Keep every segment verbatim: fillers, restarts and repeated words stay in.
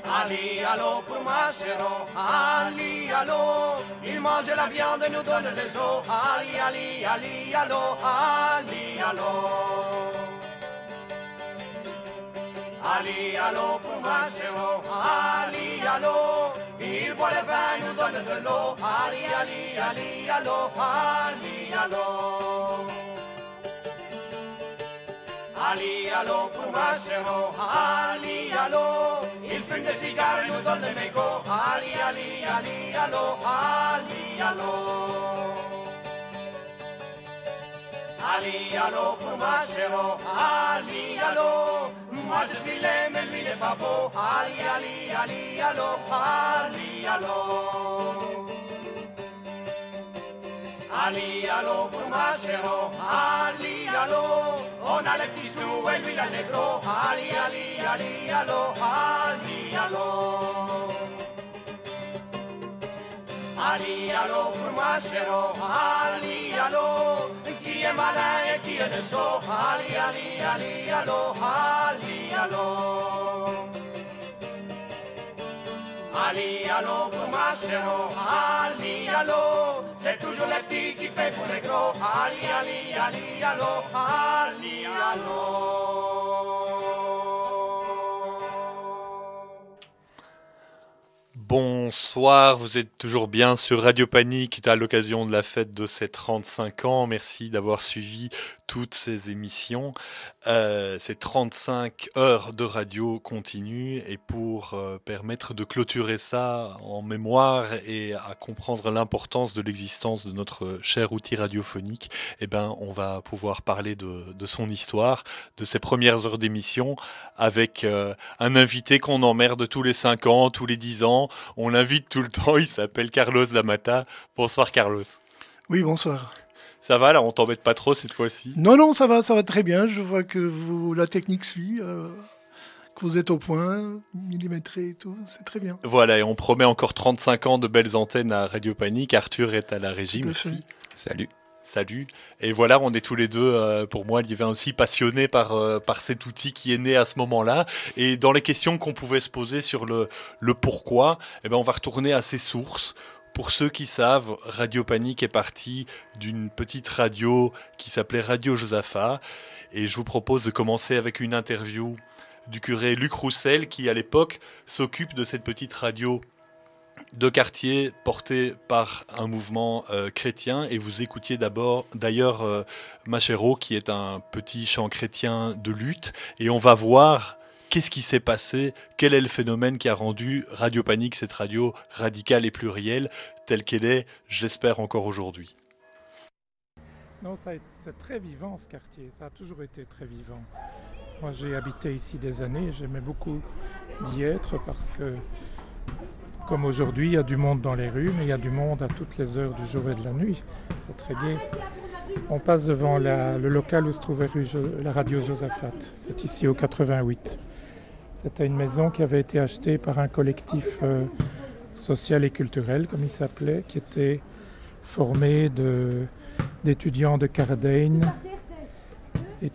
Ali, allô pour ma chéro, Ali, allô, il mange la viande et nous donne les os. Ali, Ali, Ali, allô, Ali, allô. Ali, allô pour ma chéro, Ali, allô, il boit le vin et nous donne de l'eau. Ali, Ali, Ali, allô, Ali, allô. Ali, allô pour ma chéro, Ali, allô, il fume des cigares et nous donne les mégots. Ali, Ali, Ali, allô, Ali, allô. Ali, allô pour ma chéro, Ali, allô, moi je suis laid mais lui il est pas beau. Ali, Ali, Ali, allô, Ali, allô. Ali, allô pour ma chéro, Ali, allô, on a les petits sous et lui il a les gros. Ali, Ali, Ali, allô, Ali, allô. Ali, allô pour ma chéro, Ali, allô, qui est malin et qui est de sot. Ali, Ali, Ali, allô, Ali, allô. Ali, allô pour ma chéro, Ali, allô, c'est toujours les petits qui paient pour les gros. Ali, Ali, Ali, allô, Ali, allô. Bonsoir, vous êtes toujours bien sur Radio Panique à l'occasion de la fête de ses trente-cinq ans. Merci d'avoir suivi toutes ces émissions, euh, ces trente-cinq heures de radio continue. Et pour euh, permettre de clôturer ça en mémoire et à comprendre l'importance de l'existence de notre cher outil radiophonique, eh ben, on va pouvoir parler de, de son histoire, de ses premières heures d'émission, avec euh, un invité qu'on emmerde tous les cinq ans, tous les dix ans. On l'invite tout le temps, il s'appelle Carlos Lamata. Bonsoir Carlos. Oui, bonsoir. Ça va là, on t'embête pas trop cette fois-ci? Non, non, ça va, ça va très bien. Je vois que vous, la technique suit, euh, que vous êtes au point, millimétré et tout, c'est très bien. Voilà, et on promet encore trente-cinq ans de belles antennes à Radio Panique. Arthur est à la régie. Merci. Salut. Salut. Et voilà, on est tous les deux, euh, pour moi, Liévin aussi, passionnés par, euh, par cet outil qui est né à ce moment-là. Et dans les questions qu'on pouvait se poser sur le, le pourquoi, eh ben, on va retourner à ses sources. Pour ceux qui savent, Radio Panique est parti d'une petite radio qui s'appelait Radio Josaphat. Et je vous propose de commencer avec une interview du curé Luc Roussel, qui à l'époque s'occupe de cette petite radio de quartier porté par un mouvement euh, chrétien. Et vous écoutiez d'abord, d'ailleurs, euh, Machero, qui est un petit chant chrétien de lutte. Et on va voir qu'est-ce qui s'est passé, quel est le phénomène qui a rendu Radio Panique, cette radio radicale et plurielle, telle qu'elle est, je l'espère, encore aujourd'hui. Non, ça, c'est très vivant ce quartier, ça a toujours été très vivant. Moi j'ai habité ici des années, j'aimais beaucoup d'y être parce que, comme aujourd'hui, il y a du monde dans les rues, mais il y a du monde à toutes les heures du jour et de la nuit. C'est très gai. On passe devant la, le local où se trouvait rue, la radio Josaphat. C'est ici au quatre-vingt-huit. C'était une maison qui avait été achetée par un collectif euh, social et culturel, comme il s'appelait, qui était formé de, d'étudiants de Cardain, et,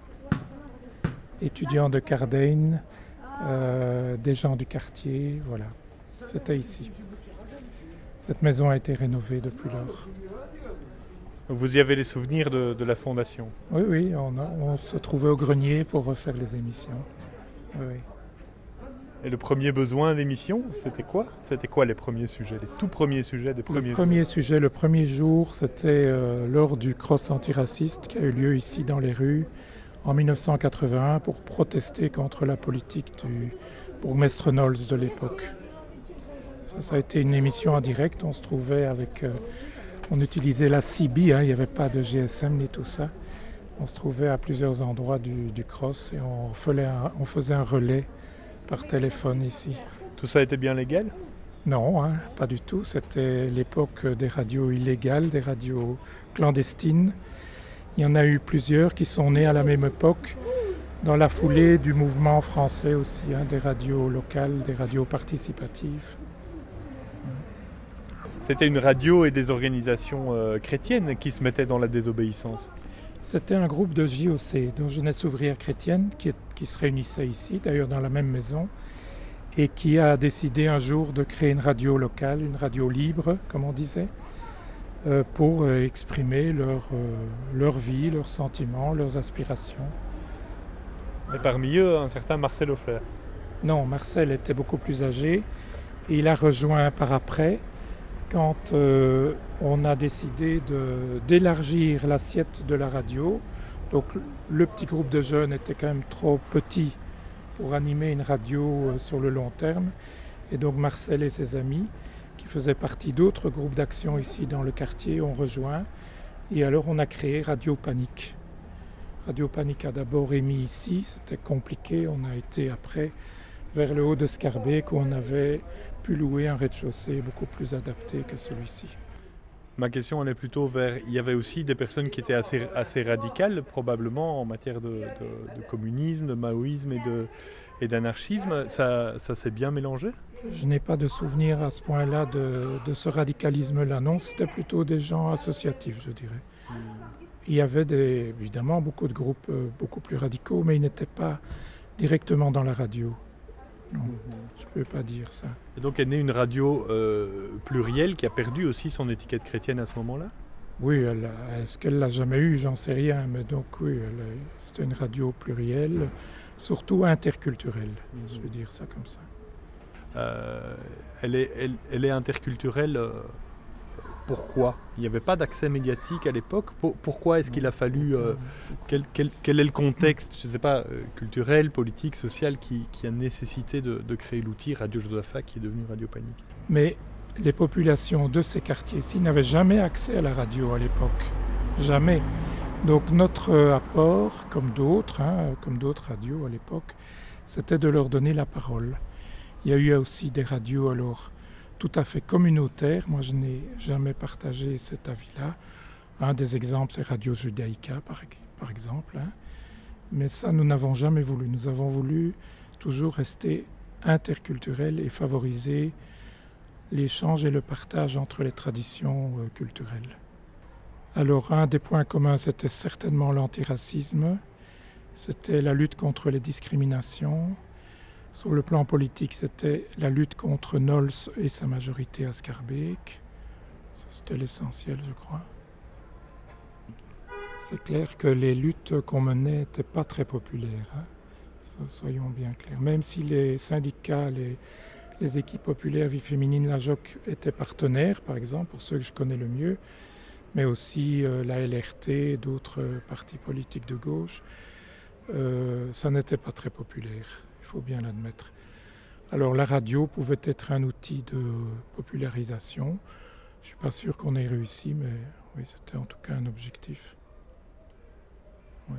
étudiants de Cardain, euh, des gens du quartier, voilà. C'était ici. Cette maison a été rénovée depuis lors. Vous y avez les souvenirs de, de la fondation? Oui, oui, on, a, on se trouvait au grenier pour refaire les émissions. Oui, oui. Et le premier besoin d'émission, c'était quoi? C'était quoi les premiers sujets, les tout premiers sujets des premiers Le premier sujet, le premier jour, c'était euh, lors du cross antiraciste qui a eu lieu ici dans les rues en dix-neuf cent quatre-vingt-un pour protester contre la politique du bourgmestre Nols de l'époque. Ça, ça a été une émission en direct. On se trouvait avec, euh, on utilisait la C B, hein, il n'y avait pas de G S M ni tout ça. On se trouvait à plusieurs endroits du, du cross et on faisait, un, on faisait un relais par téléphone ici. Tout ça était bien légal? Non, hein, pas du tout. C'était l'époque des radios illégales, des radios clandestines. Il y en a eu plusieurs qui sont nées à la même époque, dans la foulée du mouvement français aussi, hein, des radios locales, des radios participatives. C'était une radio et des organisations euh, chrétiennes qui se mettaient dans la désobéissance? C'était un groupe de J O C, de Jeunesse ouvrière chrétienne, qui, est, qui se réunissait ici, d'ailleurs dans la même maison, et qui a décidé un jour de créer une radio locale, une radio libre, comme on disait, euh, pour euh, exprimer leur, euh, leur vie, leurs sentiments, leurs aspirations. Et parmi eux, un certain Marcel Offler. Non, Marcel était beaucoup plus âgé et il a rejoint par après quand euh, on a décidé de, d'élargir l'assiette de la radio. Donc le petit groupe de jeunes était quand même trop petit pour animer une radio sur le long terme. Et donc Marcel et ses amis, qui faisaient partie d'autres groupes d'action ici dans le quartier, ont rejoint. Et alors on a créé Radio Panique. Radio Panique a d'abord émis ici, c'était compliqué. On a été après vers le haut de Scarbeck où on avait pu louer un rez-de-chaussée beaucoup plus adapté que celui-ci. Ma question elle est plutôt vers... Il y avait aussi des personnes qui étaient assez, assez radicales, probablement, en matière de, de, de communisme, de maoïsme et, de, et d'anarchisme. Ça, ça s'est bien mélangé ? Je n'ai pas de souvenir à ce point-là de, de ce radicalisme-là. Non, c'était plutôt des gens associatifs, je dirais. Mmh. Il y avait des, évidemment beaucoup de groupes euh, beaucoup plus radicaux, mais ils n'étaient pas directement dans la radio. Non, je ne peux pas dire ça. Et donc est née une radio euh, plurielle qui a perdu aussi son étiquette chrétienne à ce moment-là ? Oui, elle a, est-ce qu'elle l'a jamais eue ? J'en sais rien, mais donc oui, elle a, c'était une radio plurielle, surtout interculturelle, mmh. je veux dire ça comme ça. Euh, elle, est, elle, elle est interculturelle, euh, pourquoi ? Il n'y avait pas d'accès médiatique à l'époque. Pour, pourquoi est-ce qu'il a fallu... Euh, quel, quel, quel est le contexte, je ne sais pas, euh, culturel, politique, social, qui, qui a nécessité de, de créer l'outil Radio Josaphat qui est devenu Radio Panique ? Mais les populations de ces quartiers-ci n'avaient jamais accès à la radio à l'époque. Jamais. Donc notre apport, comme d'autres, hein, comme d'autres radios à l'époque, c'était de leur donner la parole. Il y a eu aussi des radios alors tout à fait communautaires. Moi, je n'ai jamais partagé cet avis-là. Un des exemples, c'est Radio Judaïka, par, par exemple. Hein. Mais ça, nous n'avons jamais voulu. Nous avons voulu toujours rester interculturels et favoriser l'échange et le partage entre les traditions euh, culturelles. Alors, un des points communs, c'était certainement l'antiracisme. C'était la lutte contre les discriminations. Sur le plan politique, c'était la lutte contre Nols et sa majorité à Scarbeck. Ça, c'était l'essentiel, je crois. C'est clair que les luttes qu'on menait n'étaient pas très populaires, hein. Soyons bien clairs. Même si les syndicats, les, les équipes populaires Vie féminine, la J O C étaient partenaires, par exemple, pour ceux que je connais le mieux, mais aussi euh, la L R T et d'autres euh, partis politiques de gauche, euh, ça n'était pas très populaire. Il faut bien l'admettre. Alors la radio pouvait être un outil de popularisation. Je ne suis pas sûr qu'on ait réussi, mais oui, c'était en tout cas un objectif. Oui.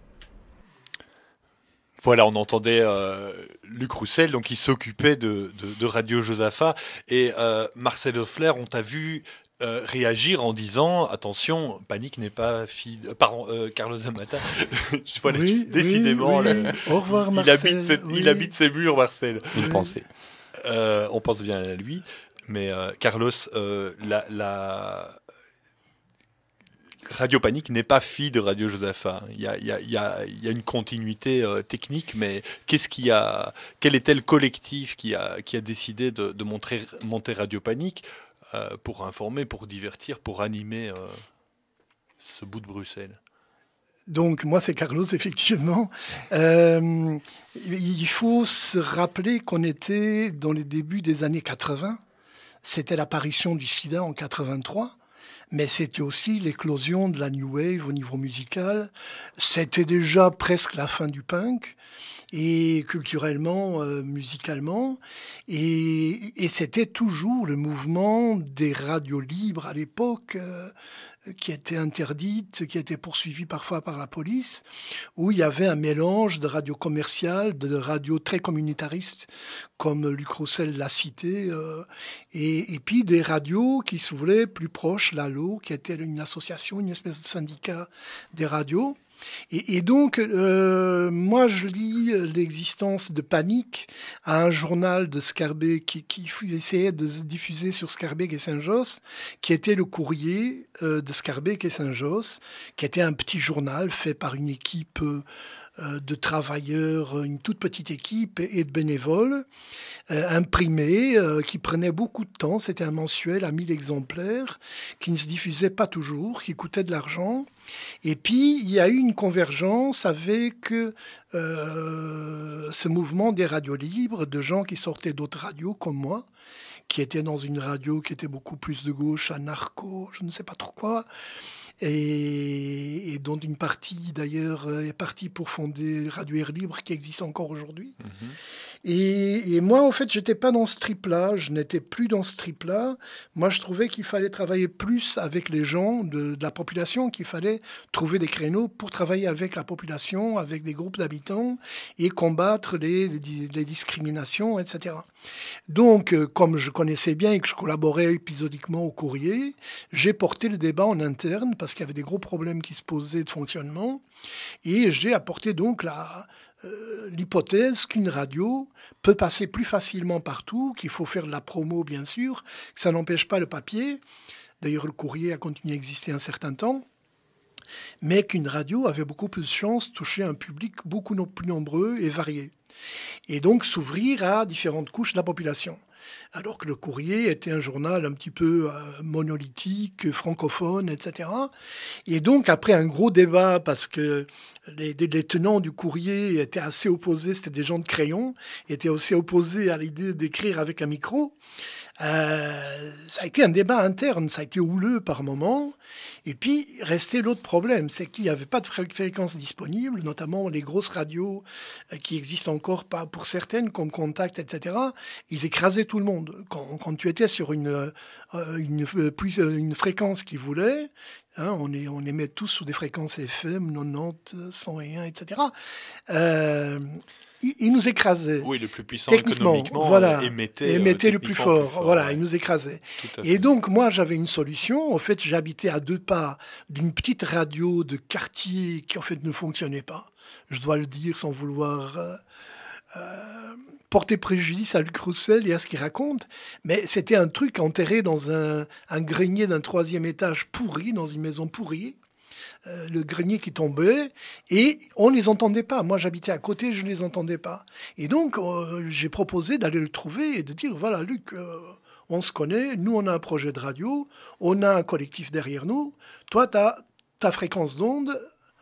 Voilà, on entendait euh, Luc Roussel, donc il s'occupait de, de, de Radio Josaphat. Et euh, Marcel Offler, on t'a vu euh, réagir en disant « Attention, Panique n'est pas fille... De... » Pardon, euh, Carlos Zamata. Je vois oui, décidément... Oui, oui. Là, Au revoir, il, Marcel. Il habite, cette, oui. il habite ses murs, Marcel. Une oui. pensée. Euh, on pense bien à lui. Mais euh, Carlos, euh, la... la... Radio Panique n'est pas fille de Radio Josaphat. Il y a, il y a, il y a, il y a une continuité euh, technique, mais qu'est-ce qui a, quel était le collectif qui a, qui a décidé de, de montrer, monter Radio Panique euh, pour informer, pour divertir, pour animer euh, ce bout de Bruxelles ? Donc, moi, c'est Carlos, effectivement. Euh, il faut se rappeler qu'on était dans les débuts des années quatre-vingts. C'était l'apparition du sida en quatre-vingt-trois. Mais c'était aussi l'éclosion de la New Wave au niveau musical. C'était déjà presque la fin du punk, et culturellement, euh, musicalement. Et, et c'était toujours le mouvement des radios libres à l'époque, euh, qui étaient interdites, qui étaient poursuivies parfois par la police, où il y avait un mélange de radios commerciales, de radios très communautaristes, comme Luc Roussel l'a cité, euh, et, et puis des radios qui se voulaient plus proches, l'A L O, qui était une association, une espèce de syndicat des radios. Et, et donc, euh, moi, je lis l'existence de Panique à un journal de Scarbeck qui, qui essayait de se diffuser sur Scarbeck et Saint-Josse, qui était le Courrier euh, de Scarbeck et Saint-Josse, qui était un petit journal fait par une équipe euh, euh, de travailleurs, une toute petite équipe et de bénévoles, euh, imprimé, euh, qui prenait beaucoup de temps. C'était un mensuel à mille exemplaires, qui ne se diffusait pas toujours, qui coûtait de l'argent. Et puis, il y a eu une convergence avec euh, ce mouvement des radios libres, de gens qui sortaient d'autres radios comme moi, qui étaient dans une radio qui était beaucoup plus de gauche, à Narco, je ne sais pas trop quoi, et, et dont une partie d'ailleurs est partie pour fonder Radio Air Libre, qui existe encore aujourd'hui. Mmh. Et, et moi, en fait, je n'étais pas dans ce trip-là, je n'étais plus dans ce trip-là. Moi, je trouvais qu'il fallait travailler plus avec les gens de, de la population, qu'il fallait trouver des créneaux pour travailler avec la population, avec des groupes d'habitants, et combattre les, les, les discriminations, et cetera. Donc, euh, comme je connaissais bien et que je collaborais épisodiquement au Courrier, j'ai porté le débat en interne, parce qu'il y avait des gros problèmes qui se posaient de fonctionnement, et j'ai apporté donc la... Euh, l'hypothèse qu'une radio peut passer plus facilement partout, qu'il faut faire de la promo bien sûr, que ça n'empêche pas le papier. D'ailleurs, le Courrier a continué à exister un certain temps, mais qu'une radio avait beaucoup plus de chances de toucher un public beaucoup plus nombreux et varié. Et donc s'ouvrir à différentes couches de la population. Alors que le Courrier était un journal un petit peu euh, monolithique, francophone, et cetera. Et donc, après un gros débat, parce que les, les tenants du Courrier étaient assez opposés, c'était des gens de crayon, étaient aussi opposés à l'idée d'écrire avec un micro, euh, ça a été un débat interne, ça a été houleux par moments. Et puis, restait l'autre problème, c'est qu'il n'y avait pas de fré- fréquences disponibles, notamment les grosses radios euh, qui existent encore pas pour certaines, comme Contact, et cetera. Ils écrasaient tout le monde. Quand, quand tu étais sur une, euh, une, une fréquence qu'ils voulaient, hein, on, est, on émet tous sous des fréquences F M, quatre-vingt-dix, cent un, et cetera. Euh, Il, il nous écrasait. Oui, le plus puissant techniquement, économiquement voilà, émettait, émettait euh, le plus fort. plus fort. Voilà, ouais. Il nous écrasait. Tout à Et fait. donc, moi, j'avais une solution. En fait, j'habitais à deux pas d'une petite radio de quartier qui, en fait, ne fonctionnait pas. Je dois le dire sans vouloir euh, euh, porter préjudice à Luc Roussel et à ce qu'il raconte. Mais c'était un truc enterré dans un, un grenier d'un troisième étage pourri, dans une maison pourrie. Euh, le grenier qui tombait, et on ne les entendait pas. Moi, j'habitais à côté, je ne les entendais pas. Et donc, euh, j'ai proposé d'aller le trouver et de dire, voilà, Luc, euh, on se connaît, nous, on a un projet de radio, on a un collectif derrière nous, toi, tu as ta fréquence d'onde,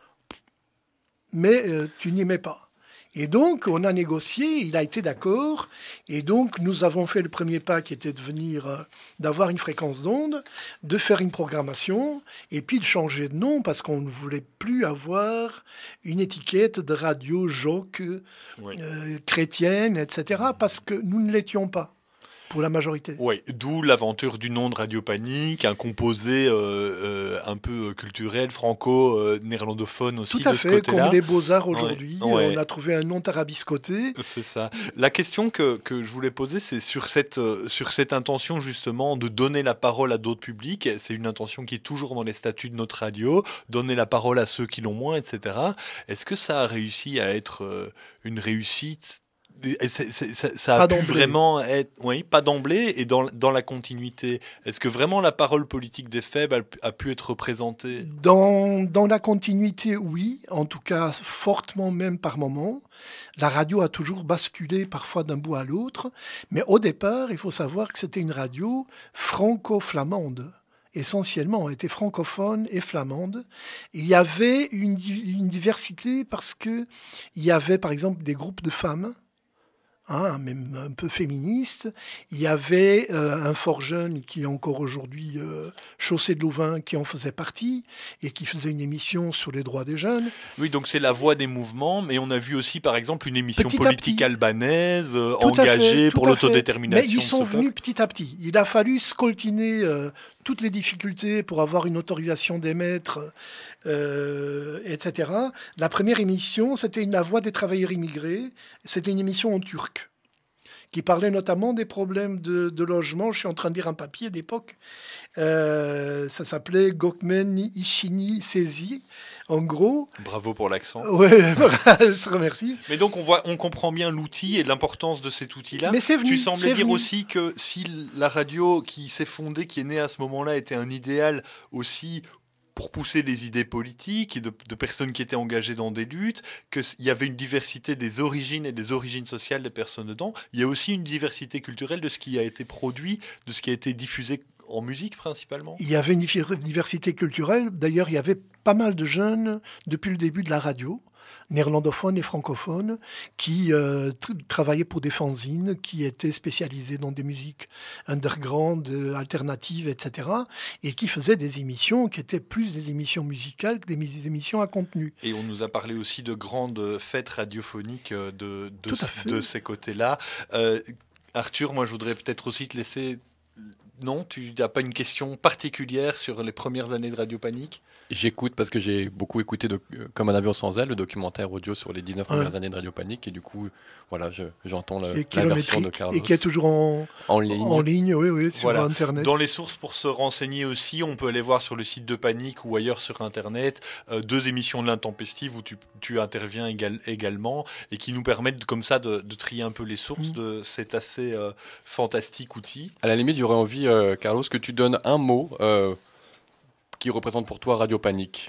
mais euh, tu n'y mets pas. Et donc, on a négocié, il a été d'accord, et donc nous avons fait le premier pas qui était de venir, euh, d'avoir une fréquence d'onde, de faire une programmation, et puis de changer de nom, parce qu'on ne voulait plus avoir une étiquette de radio jock, Oui. euh, chrétienne, et cetera, parce que nous ne l'étions pas. Pour la majorité. Oui, d'où l'aventure du nom de Radio Panique, un composé euh, euh, un peu culturel, franco-néerlandophone aussi. Tout à de fait, ce côté-là. comme les Beaux-Arts aujourd'hui. Ouais, ouais. On a trouvé un nom tarabiscoté. C'est ça. La question que, que je voulais poser, c'est sur cette, euh, sur cette intention justement de donner la parole à d'autres publics. C'est une intention qui est toujours dans les statuts de notre radio, donner la parole à ceux qui l'ont moins, et cetera. Est-ce que ça a réussi à être euh, une réussite ? C'est, c'est, ça, ça a pas pu d'emblée. vraiment être, oui, pas d'emblée et dans, dans la continuité. Est-ce que vraiment la parole politique des faibles a, a pu être représentée ? Dans, dans la continuité, oui, en tout cas fortement même par moment. La radio a toujours basculé parfois d'un bout à l'autre, mais au départ, il faut savoir que c'était une radio franco-flamande. Essentiellement, elle était francophone et flamande. Il y avait une, une diversité parce que il y avait par exemple des groupes de femmes, Hein, même un peu féministe. Il y avait euh, un fort jeune qui est encore aujourd'hui euh, Chaussée de Louvain qui en faisait partie et qui faisait une émission sur les droits des jeunes. Oui, donc c'est la voix des mouvements, mais on a vu aussi par exemple une émission petit politique petit. albanaise euh, Tout engagée fait, pour l'autodétermination. Mais ils sont de ce venus peuple. petit à petit. Il a fallu scoltiner euh, toutes les difficultés pour avoir une autorisation d'émettre, euh, et cetera. La première émission, c'était une La Voix des travailleurs immigrés. C'était une émission en turc qui parlait notamment des problèmes de, de logement. Je suis en train de lire un papier d'époque. Euh, ça s'appelait Gökmen İşini Sezi. En gros... Bravo pour l'accent. Oui, je te remercie. Mais donc on, voit, on comprend bien l'outil et l'importance de cet outil-là. Mais c'est venu, tu semblais c'est dire venu. aussi que si la radio qui s'est fondée, qui est née à ce moment-là, était un idéal aussi pour pousser des idées politiques, et de, de personnes qui étaient engagées dans des luttes, qu'il y avait une diversité des origines et des origines sociales des personnes dedans. Il y a aussi une diversité culturelle de ce qui a été produit, de ce qui a été diffusé en musique principalement. Il y avait une diversité culturelle. D'ailleurs, il y avait pas mal de jeunes depuis le début de la radio, néerlandophones et francophones, qui euh, tra- travaillaient pour des fanzines, qui étaient spécialisés dans des musiques underground, euh, alternatives, et cetera, et qui faisaient des émissions qui étaient plus des émissions musicales que des, des émissions à contenu. Et on nous a parlé aussi de grandes fêtes radiophoniques de, de, de, de ces côtés-là. Euh, Arthur, moi je voudrais peut-être aussi te laisser... Non, tu n'as pas une question particulière sur les premières années de Radio Panique ? J'écoute parce que j'ai beaucoup écouté de, Comme un avion sans aile, le documentaire audio sur les dix-neuf premières Ouais. années de Radio Panique, et du coup, voilà, je, j'entends le, Et la version de kilométrique, Carlos et qui est toujours en, en ligne. en ligne, oui, oui, sur Voilà. Internet. Dans les sources pour se renseigner aussi, on peut aller voir sur le site de Panique ou ailleurs sur Internet euh, deux émissions de l'Intempestive où tu, tu interviens égal, également et qui nous permettent comme ça de, de trier un peu les sources Mmh. de cet assez euh, fantastique outil. À la limite, j'aurais envie, euh, Carlos, que tu donnes un mot euh, qui représente pour toi Radio Panique.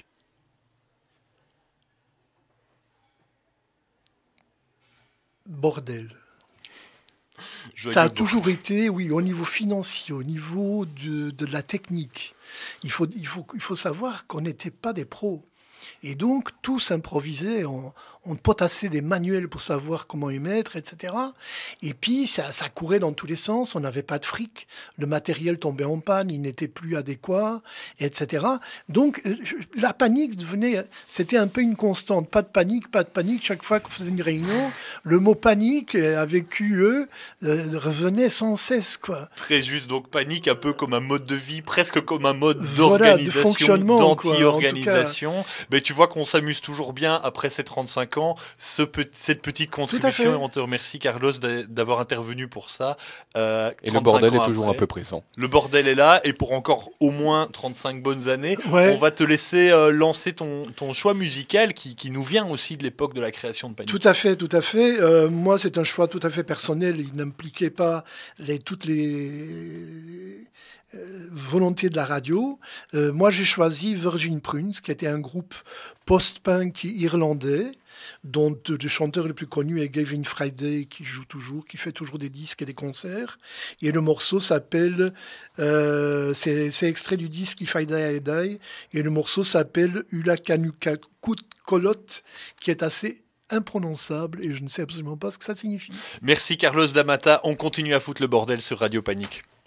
Bordel. Je Ça a regarde toujours été, oui, au niveau financier, au niveau de, de la technique. Il faut, il faut, il faut savoir qu'on n'était pas des pros. Et donc, tout s'improvisait. On, on potassait des manuels pour savoir comment émettre, et cetera. Et puis, ça, ça courait dans tous les sens. On n'avait pas de fric. Le matériel tombait en panne. Il n'était plus adéquat, et cetera. Donc, la panique devenait... C'était un peu une constante. Pas de panique, pas de panique. Chaque fois qu'on faisait une réunion, le mot panique, avec Q E, euh, revenait sans cesse, quoi. Très juste, donc Panique, un peu comme un mode de vie, presque comme un mode Voilà, de d'organisation, fonctionnement, quoi, d'anti-organisation. Mais tu vois qu'on s'amuse toujours bien après ces trente-cinq ans, ce pe- cette petite contribution. Et on te remercie, Carlos, d'a- d'avoir intervenu pour ça. Euh, Et le bordel est toujours après. un peu présent. Le bordel est là, et pour encore au moins trente-cinq bonnes années, Ouais. on va te laisser euh, lancer ton, ton choix musical qui, qui nous vient aussi de l'époque de la création de Panique. Tout à fait, tout à fait. Euh, moi, c'est un choix tout à fait personnel. Il n'impliquait pas les, toutes les euh, volontés de la radio. Euh, moi, j'ai choisi Virgin Prunes, qui était un groupe post-punk irlandais, dont le chanteur le plus connu est Gavin Friday, qui joue toujours, qui fait toujours des disques et des concerts. Et le morceau s'appelle, euh, c'est, c'est extrait du disque If I Die, I Die, et le morceau s'appelle Ulakanukakut Kolot, qui est assez imprononçable, et je ne sais absolument pas ce que ça signifie. Merci Carlos Damata, on continue à foutre le bordel sur Radio Panique.